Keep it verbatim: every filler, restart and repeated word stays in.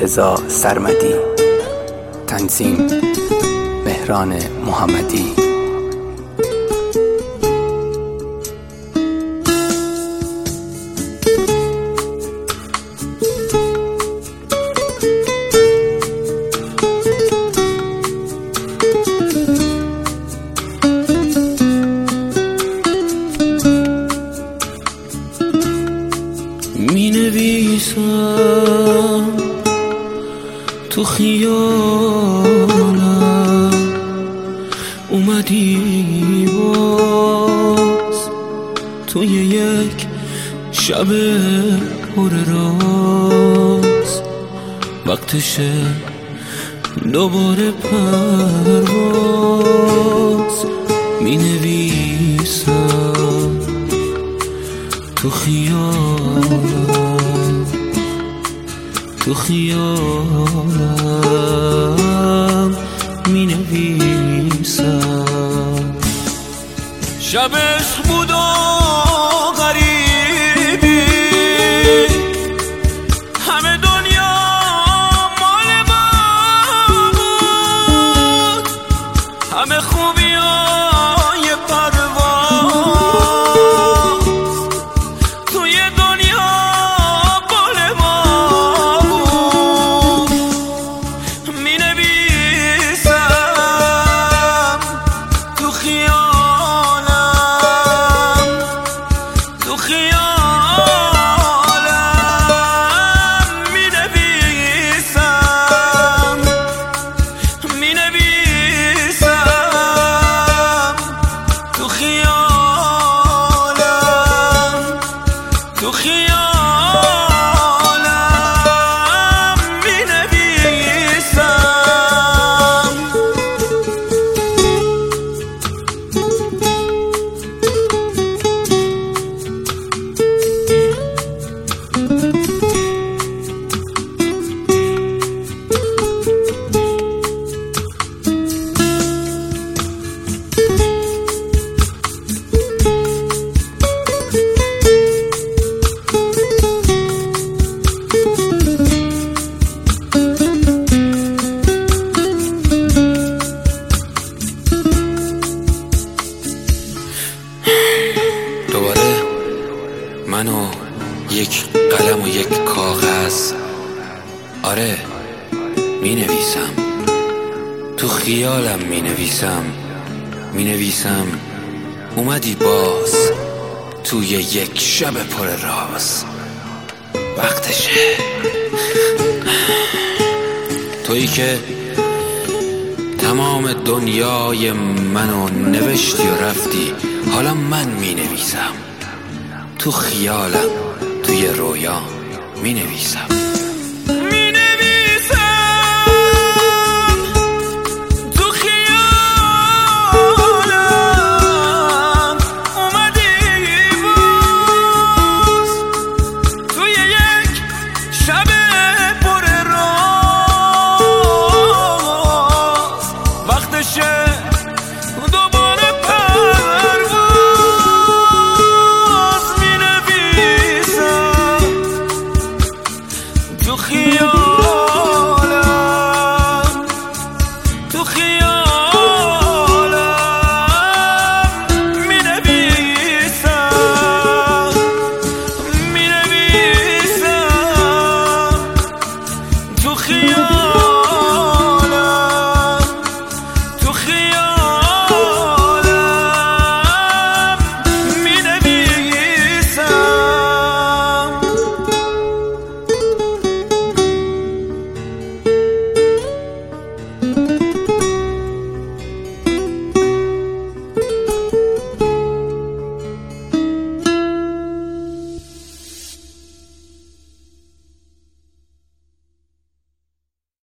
مرتضی سرمدی. تنظیم مهران محمدی. می نویسم تو خیالم، اومدی باز توی یک شب پر راز، وقتشه دوباره پرواز. می نویسم تو خیالم، تو خیالم می نویسم. شبش بود و غریبی، همه دنیا مال ما بود، همه خوبی های پرواز توی دنیا بال ما بود. می نویسم تو خیالم، تو خیالم می نویسم، می نویسم تو خیالم، تو خیالم می نویسم. دوباره من و یک قلم و یک کاغذ، آره می نویسم تو خیالم، می نویسم می نویسم اومدی باز توی یک شب پر راز، وقتشه. تویی که تمام دنیای منو نوشتی و رفتی، حالا من می نویسم تو خیالم، توی رویام می نویسم.